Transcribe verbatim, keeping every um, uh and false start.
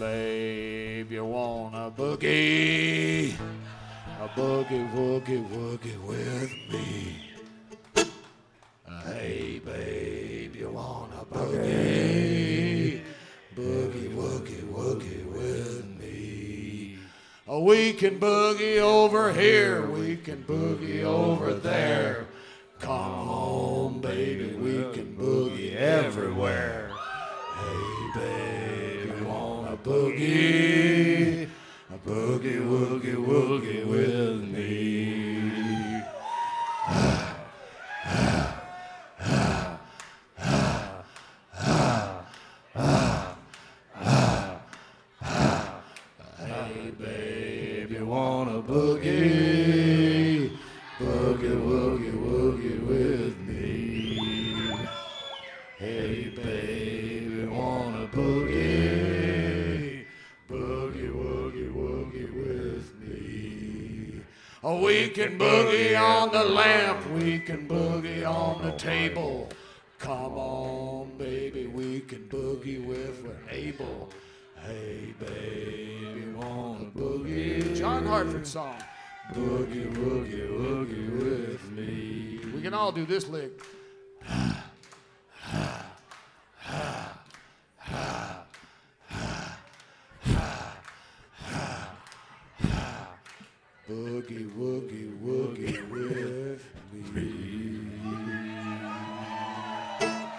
babe, you wanna boogie? A boogie, woogie, woogie with me. Hey, babe, you wanna boogie? Boogie, woogie, woogie with me. Oh, we can boogie over here, we can boogie over there. Come home, baby, we can boogie everywhere. Hey, babe, you wanna boogie? A boogie, woogie, woogie with me. Hey, babe, you wanna boogie? Boogie, woogie, woogie with me. Hey, babe, you wanna boogie? Boogie, woogie, woogie with me. Oh, we can boogie on the lamp, we can boogie on the table. Come on, baby, we can boogie if we're able. Hey, babe, you wanna boogie? John Hartford song. Boogie, woogie, woogie with me. We can all do this lick. Boogie, woogie, woogie with me.